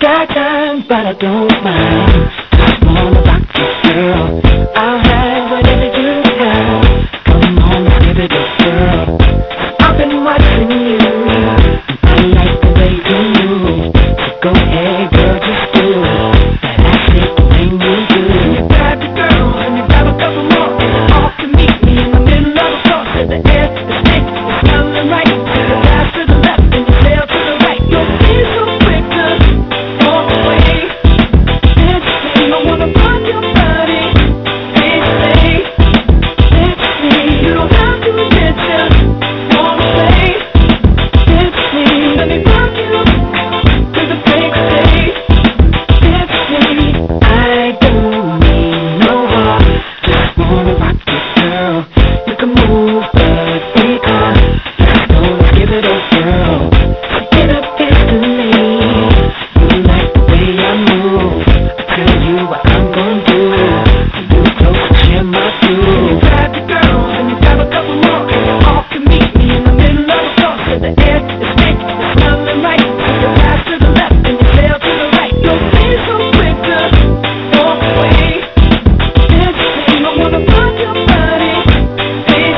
got time, but I don't mind. Just wanna rock you, girl. I'll have whatever you have. Come on, let's give it a whirl. I've been watching you, and I like the way you move. So go ahead, girl, just do that acid thing you do. You grab the girl and you grab a couple more, and you all can meet me in the middle of the floor. To the air, the snake, the smelling right. To the left, to the left, and you sail to the right. You'll be so quick to walk away. Let's see, I wanna rock your body. Let's see, you don't have to admit you wanna play. Let's see, let me rock you to the break of day. Let's see, I don't need no heart, just wanna rock you, girl. You can move, but we are. Let's go, let's give it a whirl. So get up, get the lane. You like the way I move. I tell you what I'm gonna do. You close and share my view. You grab the girl and you grab a couple more, and you all can meet me in the middle of the floor. To the air, the snake, the smelling right. To the left, to the left, and you sail to the right. You'll be so quick to walk away. Let's see, I wanna rock your body. Let's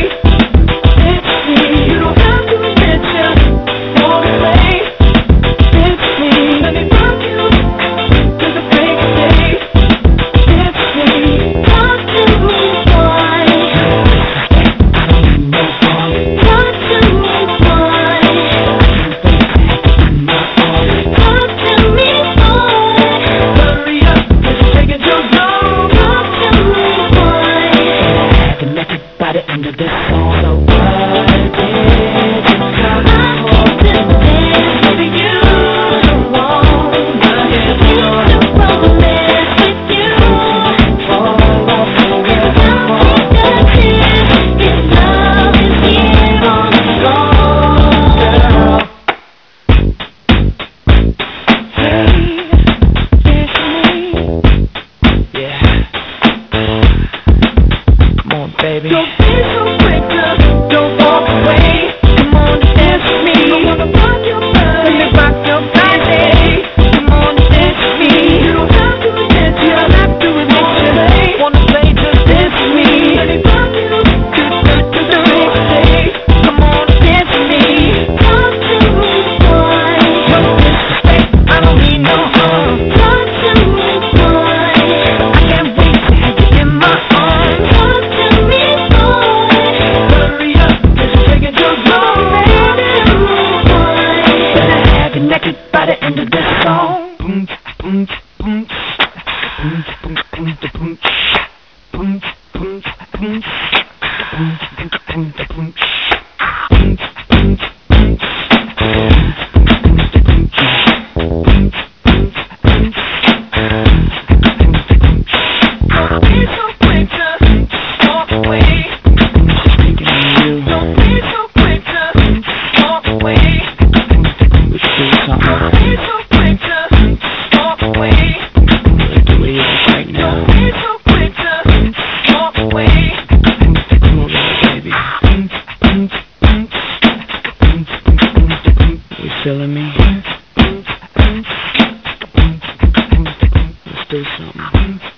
see, you don't have to admit you wanna play. Let's see, let me rock you to the break of day. Let's see, talk to me, boy. I don't need no fun. Talk to me, boy. Talk to me, boy. Hurry up, 'cause you're taking too long. Talk to me, boy. I can make it by the end of this song. So what did you come for? To dance with you, don't wanna hear you to romance with you. It's not fingertips, it's love is here on the floor, girl. Hey, dance with me. Yeah. Come on, baby. Don't be so quick to don't walk away. Come on, dance with me. I wanna rock your body. Let me rock your body. Come on, dance with me. You don't have to admit you don't have to admit you wanna play, just dance with me. Let me rock you to the break of day. Come on, dance with me. Talk to me, boy. No disrespect, I don't need no harm. Talk to me, boy. I can't wait to have you in my arms. Talk to me, boy. Hurry up, 'cause you're taking too long. Talk to me, boy. Better have you naked by the end of this song. Boom, boom, boom, boom, boom, boom, boom, boom, boom, boom, boom, boom, boom, Don't be so quick to walk away. Don't be so quick to walk away. Don't be so quick to walk away. Don't be so quick to walk away. You feeling me? Let's do something.